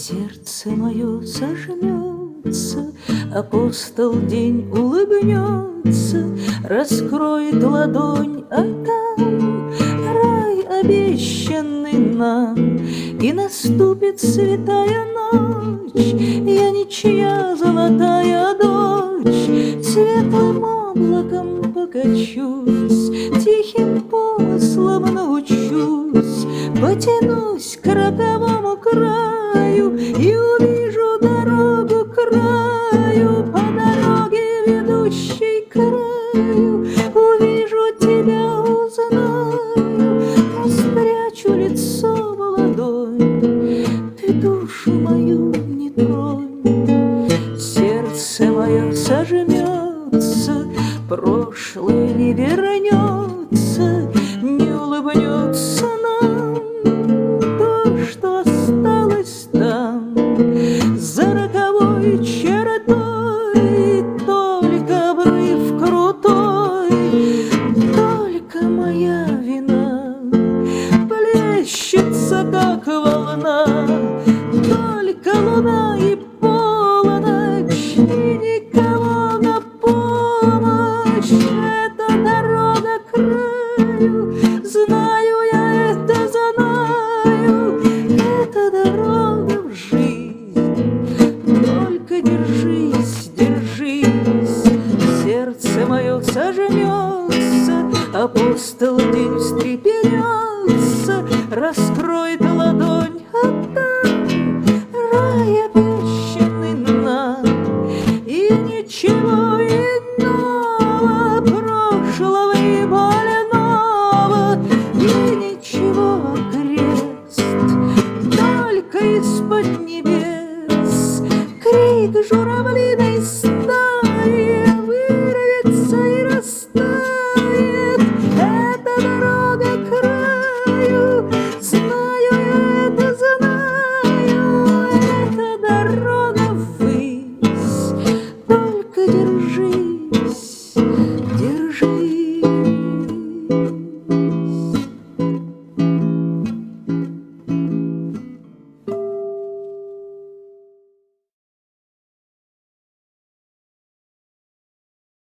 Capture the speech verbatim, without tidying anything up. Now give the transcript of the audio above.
Сердце мое сожмется, апостол день улыбнется, раскроет ладонь, а там рай, обещанный нам, и наступит святая ночь. Я ничья золотая дочь, светлым облаком покачусь, тихим помыслом научусь, потянусь к роковому краю и увижу дорогу к раю. По дороге, ведущей к краю, увижу тебя, узнаю, но спрячу лицо в ладонь, ты душу мою не тронь. Сердце мое сожмется, прошлое не вернется, не улыбнется нам то, что осталось там за роковой чертой. Только обрыв крутой, только моя вина плещется, как волна, только луна и полночь, и никого на помощь. Это дорога к краю, знаю я это, знаю, это дорога в жизнь. Только держись, держись, сердце мое сожмется, апостол день встрепенется, раскроет ладонь,